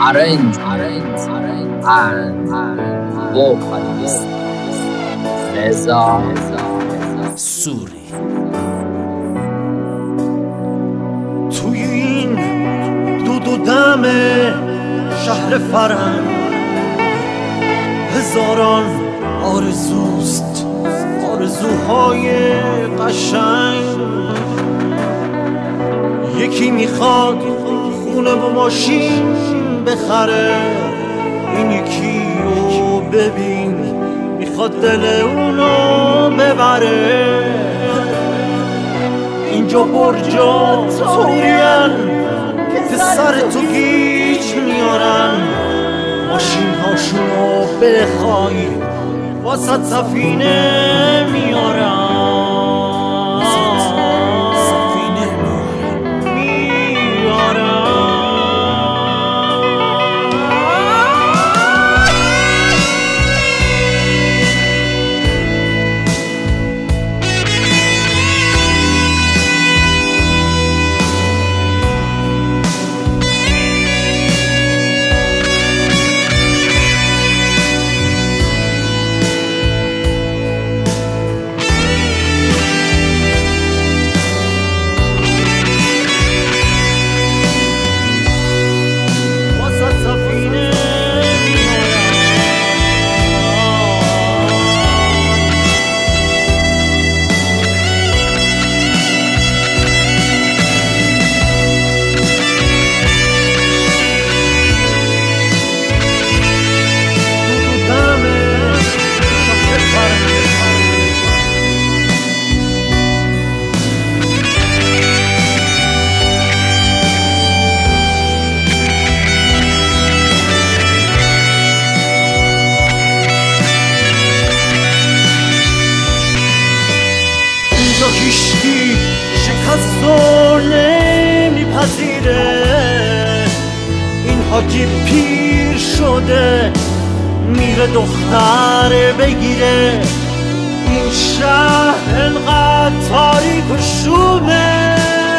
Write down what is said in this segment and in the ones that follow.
arrange and vocalist رضا سوری. توی این دود و دم شهر فرهنگ هزاران آرزوست، آرزوهای قشنگ. یکی میخواد خونه و ماشین بخره، این یکی رو ببین میخواد دل اونو ببره. اینجا برجا طورین که سر تو گیج میارن، ماشین هاشونو بخوای واسط سفینه میارن. هیچکی شکست رو نمیپذیره، این حاجی پیر شده میره دختر بگیره. این شهر انقدر تاریک و شومه،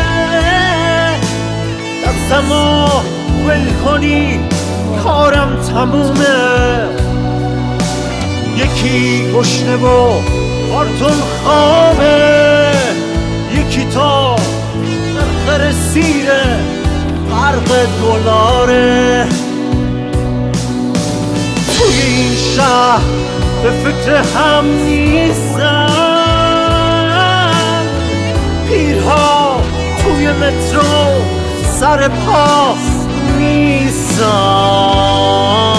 دستمو ول کنی کارم تمومه. یکی گشنه و کارتون خوابه، یکی تا خرخر سیره غرق دلاره. توی این شهر به فکر هم نیستن، پیرها توی مترو سر پا نیستن.